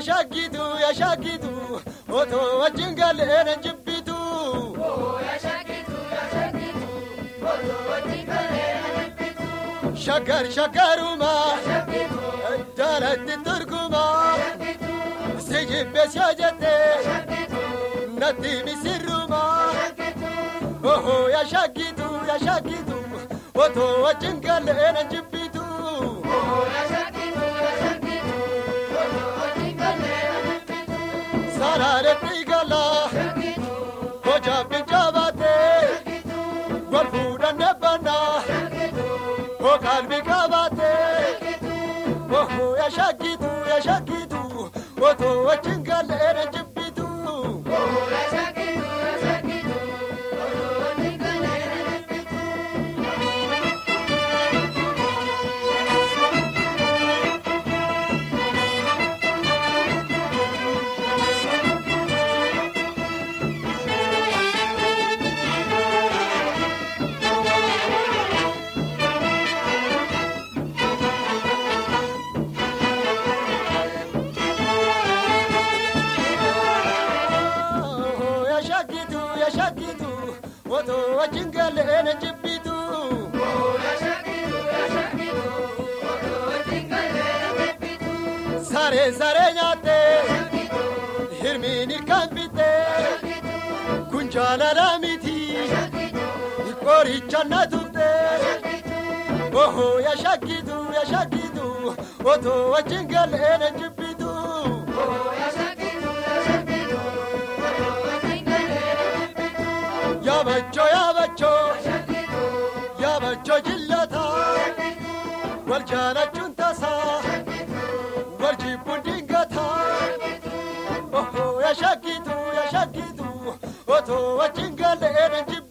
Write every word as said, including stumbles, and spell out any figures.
shakitu ya shakitu oto wajingale njibbitu oh ya shakitu ya shakitu oto wajingale njibbitu shakar shakaruma shakitu darat turkuma shakitu sejibbe sajate shakitu nati misiruma shakitu oh ya shakitu ya shakitu oto wajingale njibbitu oh ya shakitu ya shakitu oto wajingale njibbitu sarare tigala shakitu hoja bijabate shakitu walfuda nebana shakitu o kalbi kabate shakitu oh ya shakitu ya shakitu oto wajingale njibbitu oh ya shakitu ya shakitu oto wajingale njibbitu oh ya shakitu ya shakitu oto wajingale njibbitu oh ya shakitu ya shakitu oto wajingale njibbitu sare sare nyate shakitu hirmini kambite shakitu kunjala ramiti shakitu koricha nadute shakitu oh ya shakitu ya shakitu oto wajingale njibbitu oh ya shakitu ya shakitu oto wajingale njibbitu ya bacho ya bacho shakitu ya bacho jillata shakitu waljana chuntasa warjibu dingata oh ya shakitu ya shakitu oto wajingale njibbitu